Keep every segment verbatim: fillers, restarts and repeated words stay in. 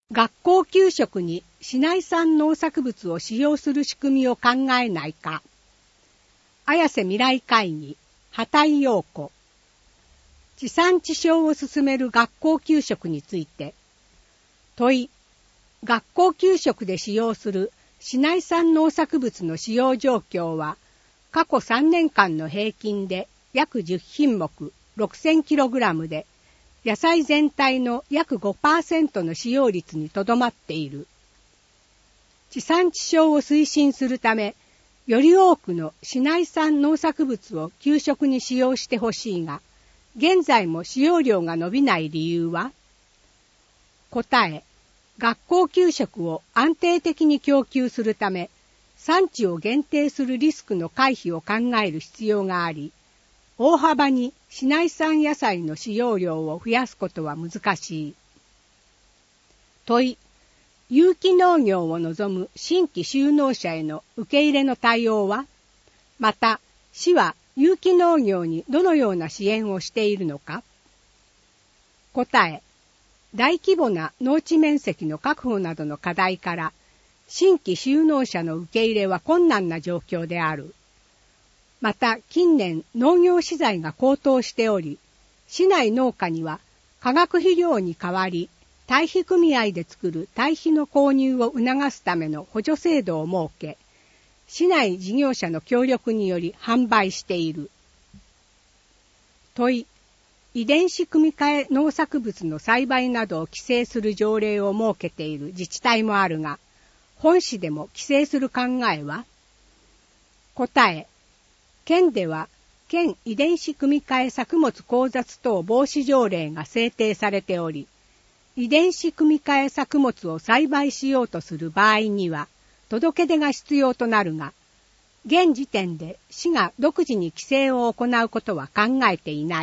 学校給食に市内産農作物を使用する仕組みを考えないか。綾瀬未来会議、畑井陽子。地産地消を進める学校給食について。問い、学校給食で使用する市内産農作物の使用状況は、過去さんねんかんの平均で約じゅっひんもく ろくせんキログラム で、野菜全体の約 ごパーセント の使用率にとどまっている。地産地消を推進するため、より多くの市内産農作物を給食に使用してほしいが、現在も使用量が伸びない理由は？答え、学校給食を安定的に供給するため、産地を限定するリスクの回避を考える必要があり、大幅に市内産野菜の使用量を増やすことは難しい。問い、有機農業を望む新規就農者への受け入れの対応は？また、市は有機農業にどのような支援をしているのか？答え、大規模な農地面積の確保などの課題から、新規就農者の受け入れは困難な状況である。また近年農業資材が高騰しており、市内農家には化学肥料に代わり、堆肥組合で作る堆肥の購入を促すための補助制度を設け、市内事業者の協力により販売している。問い、遺伝子組み換え農作物の栽培などを規制する条例を設けている自治体もあるが、本市でも規制する考えは？答え、県では県遺伝子組み換え作物交雑等防止条例が制定されており、遺伝子組み換え作物を栽培しようとする場合には届け出が必要となるが、現時点で市が独自に規制を行うことは考えていない。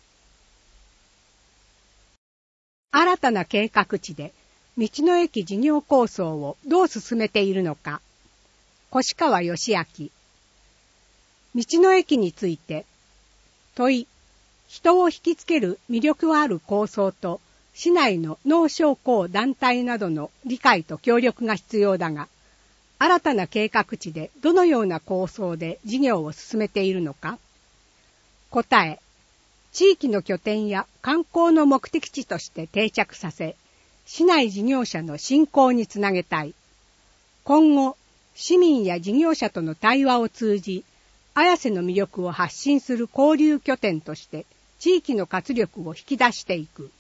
新たな計画地で道の駅事業構想をどう進めているのか。越川義明。道の駅について。問い、人を引きつける魅力ある構想と、市内の農商工団体などの理解と協力が必要だが、新たな計画地でどのような構想で事業を進めているのか。答え、地域の拠点や観光の目的地として定着させ、市内事業者の振興につなげたい。今後、市民や事業者との対話を通じ、綾瀬の魅力を発信する交流拠点として、地域の活力を引き出していく。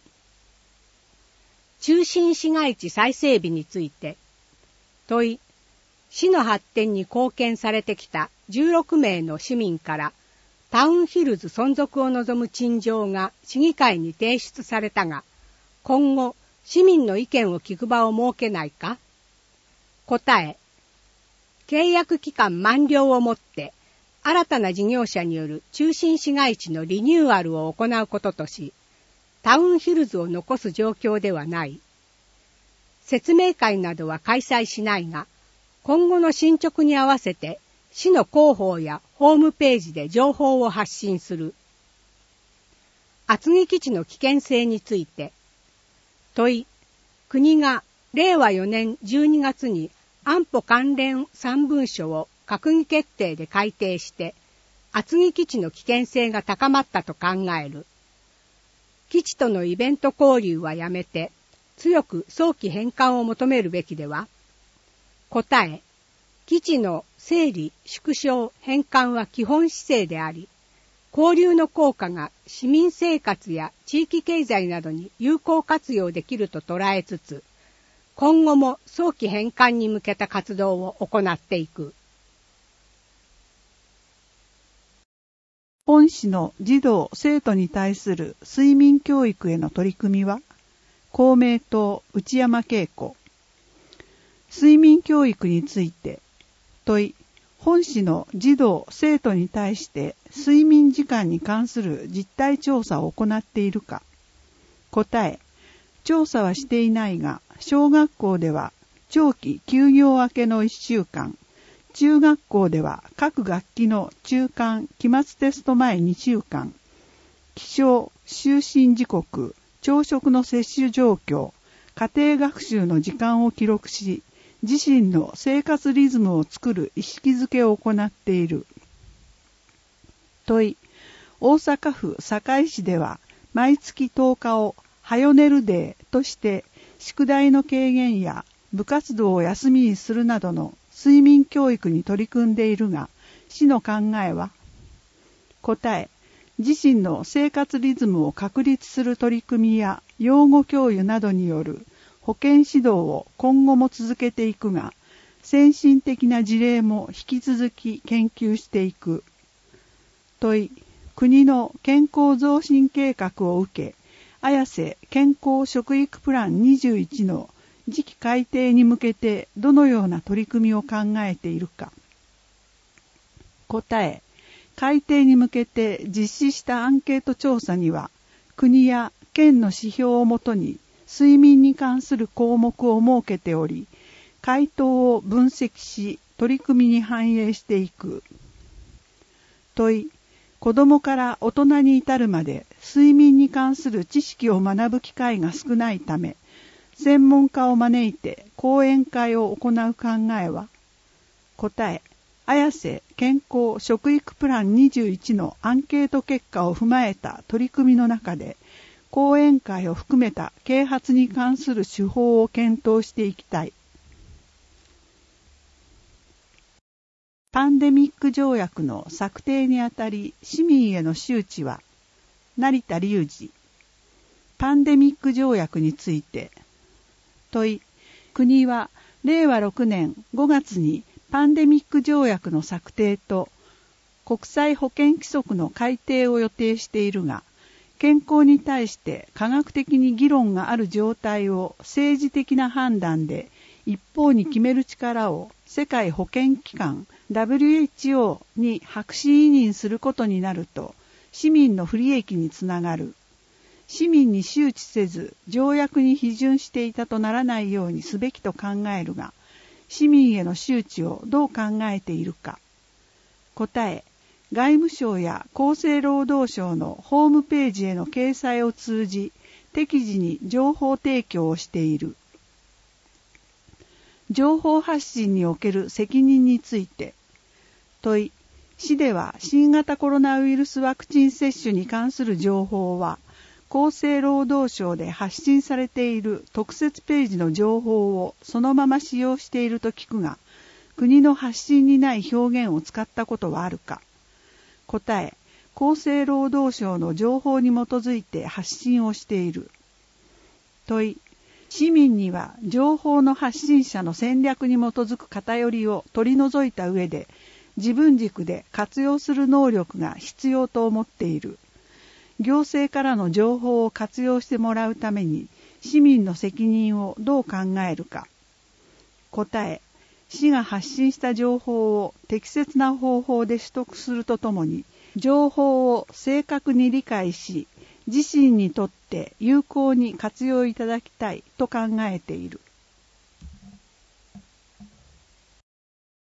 中心市街地再整備について。問い、市の発展に貢献されてきたじゅうろくめいの市民から、タウンヒルズ存続を望む陳情が市議会に提出されたが、今後、市民の意見を聞く場を設けないか？答え、契約期間満了をもって、新たな事業者による中心市街地のリニューアルを行うこととし、タウンヒルズを残す状況ではない。説明会などは開催しないが、今後の進捗に合わせて、市の広報やホームページで情報を発信する。厚木基地の危険性について。問い、国がれいわよねんじゅうにがつに安保関連さんぶんしょを閣議決定で改定して、厚木基地の危険性が高まったと考える。基地とのイベント交流はやめて、強く早期返還を求めるべきでは？答え、基地の整理、縮小、返還は基本姿勢であり、交流の効果が市民生活や地域経済などに有効活用できると捉えつつ、今後も早期返還に向けた活動を行っていく。 本市の児童・生徒に対する睡眠教育への取り組みは、公明党内山恵子。睡眠教育について、問い、本市の児童・生徒に対して睡眠時間に関する実態調査を行っているか。答え、調査はしていないが、小学校では長期休業明けのいっしゅうかん、中学校では各学期の中間・期末テスト前にしゅうかん、起床・就寝時刻、朝食の摂取状況、 家庭学習の時間を記録し、自身の生活リズムを作る意識づけを行っている。問い、大阪府堺市では毎月とおかをはよ寝るデーとして宿題の軽減や部活動を休みにするなどの睡眠教育に取り組んでいるが、市の考えは？答え、自身の生活リズムを確立する取り組みや養護教諭などによる保健指導を今後も続けていくが、先進的な事例も引き続き研究していく。問い、国の健康増進計画を受け、綾瀬健康食育プランにじゅういちの次期改定に向けてどのような取り組みを考えているか。答え、改定に向けて実施したアンケート調査には、国や県の指標をもとに睡眠に関する項目を設けており、回答を分析し、取り組みに反映していく。問い、子どもから大人に至るまで睡眠に関する知識を学ぶ機会が少ないため、専門家を招いて講演会を行う考えは？答え、綾瀬健康食育プランにじゅういちのアンケート結果を踏まえた取り組みの中で、講演会を含めた啓発に関する手法を検討していきたい。パンデミック条約の策定にあたり市民への周知は？成田隆二。パンデミック条約について。問い、国はれいわろくねんごがつにパンデミック条約の策定と国際保健規則の改定を予定しているが、健康に対して科学的に議論がある状態を政治的な判断で一方に決める力を世界保健機関 ダブリューエイチオー に白紙委任することになると市民の不利益につながる。市民に周知せず条約に批准していたとならないようにすべきと考えるが、市民への周知をどう考えているか。答え、外務省や厚生労働省のホームページへの掲載を通じ、適時に情報提供をしている。情報発信における責任について。問い、市では新型コロナウイルスワクチン接種に関する情報は、厚生労働省で発信されている特設ページの情報をそのまま使用していると聞くが、国の発信にない表現を使ったことはあるか。答え、厚生労働省の情報に基づいて発信をしている。問い、市民には情報の発信者の戦略に基づく偏りを取り除いた上で、自分軸で活用する能力が必要と思っている。行政からの情報を活用してもらうために、市民の責任をどう考えるか。答え、市が発信した情報を適切な方法で取得するとともに、情報を正確に理解し、自身にとって有効に活用いただきたいと考えている。